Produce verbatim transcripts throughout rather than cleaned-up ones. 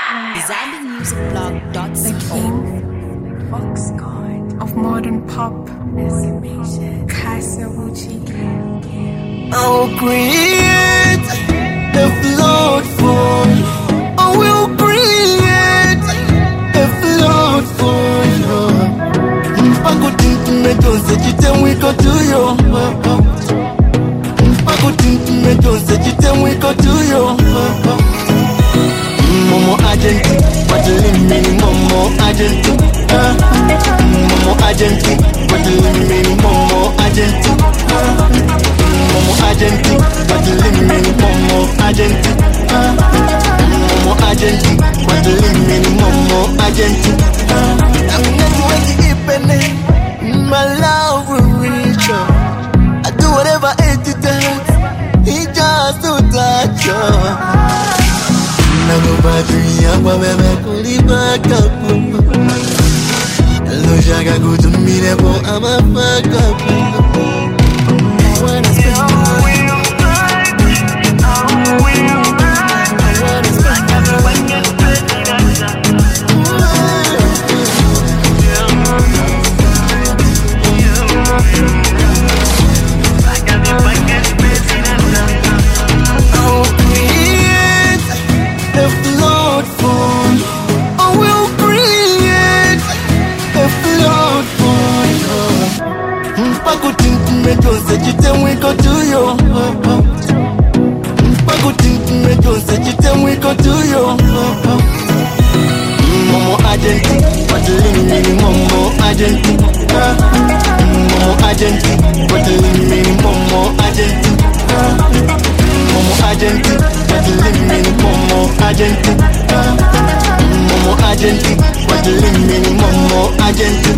zambi music blog dot The co. king of modern pop, Kasavuchi. I'll create a float for you. I will create a float for you. Mpakutinti medonse chite mwiko tuyo. Mpakutinti medonse chite mwiko tuyo. Momo agenti, watelimini momo agenti. Momo agenti, watelimini momo agenti. Momo agenti, watelimini momo agenti. Momo agenti, watelimini momo agenti. I'm not waiting ipene, my love will reach you. I do whatever it takes, it just to touch you. Nagubadria kwa bebe kulibaka pupu. Lojaga kutumire po amafaka pupu. Wanna spend my medonse chite mwiko tuyo. Mpakutinti medonse chite mwiko tuyo. Momo agenti, watelimini momo agenti. Momo agenti, watelimini momo agenti. Momo agenti, watelimini momo agenti. Momo agenti, watelimini momo agenti.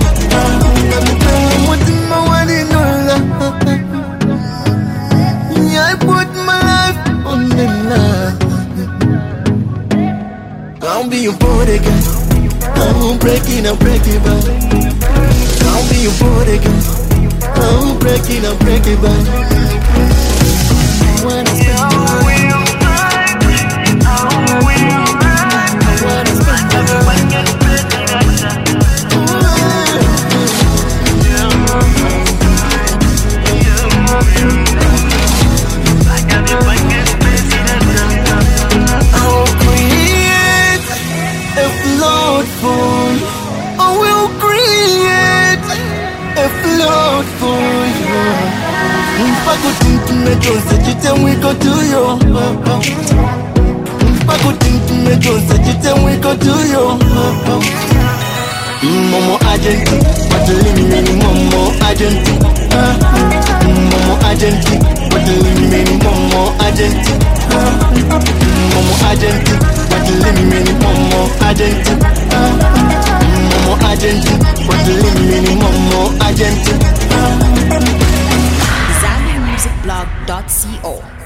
I put my life on the line. I'll be your bodyguard. I'm breaking, I'm breaking back. I'll be your bodyguard. I'm breaking, I'm breaking back. When I spend my life, I wanna spend my life. Mpakutinti medonse chite mwiko tuyo. Mpakutinti medonse chite mwiko tuyo. Momo agenti, watelimini momo agenti. Momo agenti, watelimini momo agenti. Momo agenti, watelimini momo agenti. Momo agenti, watelimini momo agenti. zambi music blog dot co.